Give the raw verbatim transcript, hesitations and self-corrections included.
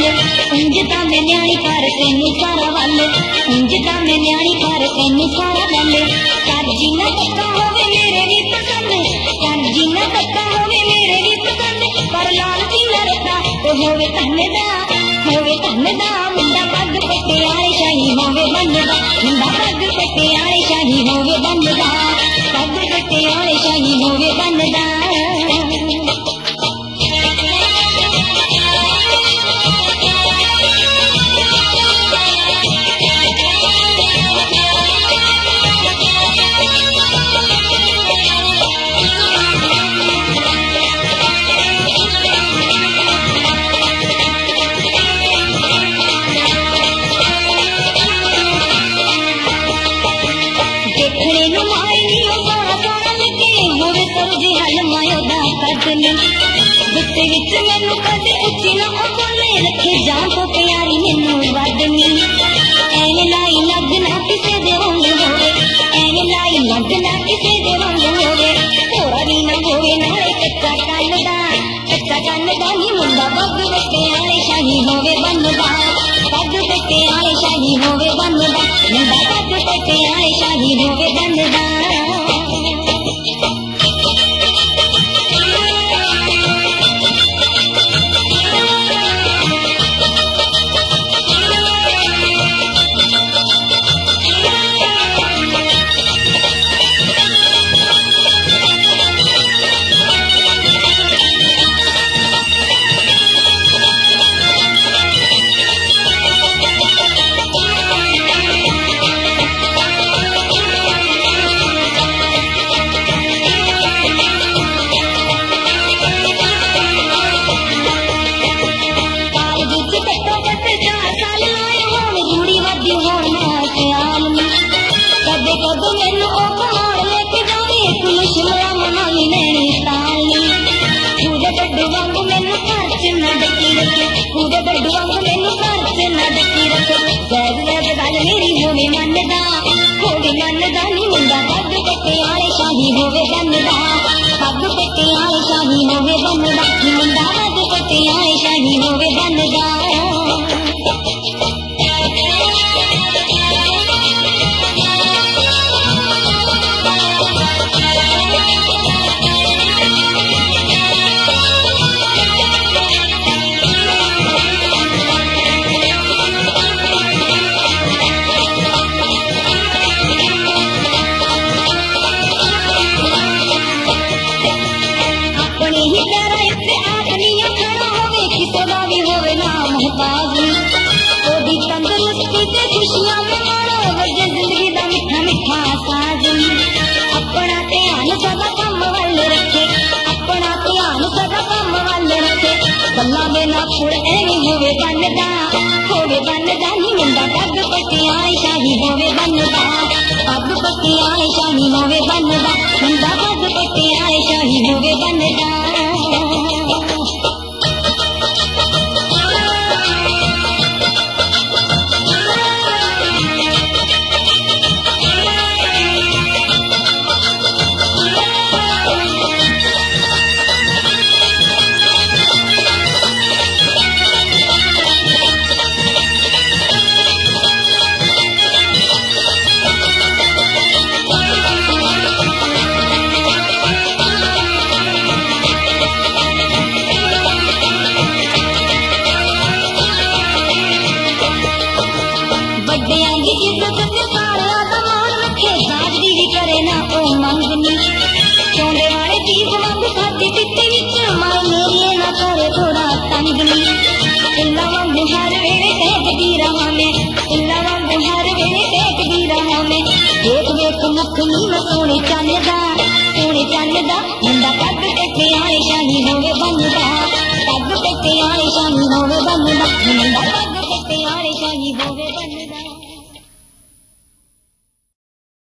इंज तां मैं न्याणी कर तैनू सारा वल, इंज तां मैं न्याणी कर तैनू सारा वल। कर जीना पक्का होवे मेरे भी पसंद, कर जीना पक्का होवे मेरे भी पसंद, पर लाल जीना रखा ते होवे धन दा, होवे धन दा। मुंडा पग पट्टे आले शाही होवे बनदा, मुंडा पग पट्टे आले शाही होवे बनदा, पग पट्टे आले शाही होवे बनदा। गुस्से विच मैनू कदे उच्ची ना बोले, रखे जान तो प्यारी मैनू वदनी। ऐन लाई लग ना किसे दे वांग होवे, ऐन लाई लग ना किसे दे वांग होवे। थोड़ा भी ना होवे नाले कच्चा कन दा, कच्चा कन दा नी। मुंडा पग पट्टे आले शाही होवे बनदा, पग पट्टे आले शाही होवे बनदा, मुंडा पग पट्टे आले शाही होवे बनदा। मेरी होवे मनदा, होवे मनदा नी। मुंडा पग पट्टे आले शाही होवे बनदा, पग पट्टे आले शाही होवे बनदा, मुंडा पग पट्टे आले शाही होवे बनदा। गल्ला में ना फुड़ एवी होवे बनदा, होवे बनदा नी। मुंडा पग पट्टे आले शाही होवे बनदा, पग पट्टे आले शाही होवे बनदा, मुंडा पग पट्टे आले शाही होवे बनदा। सोने चलदा, सोने चलदा। मुंडा पग पट्टे आले शाही होवे बनदा, पग पट्टे आले शाही होवे बनदा, मुंडा पग पट्टे आले शाही होवे बनदा।